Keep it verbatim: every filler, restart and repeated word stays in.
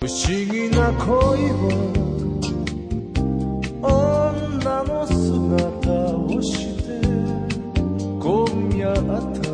思議な恋は女の姿をして今夜あた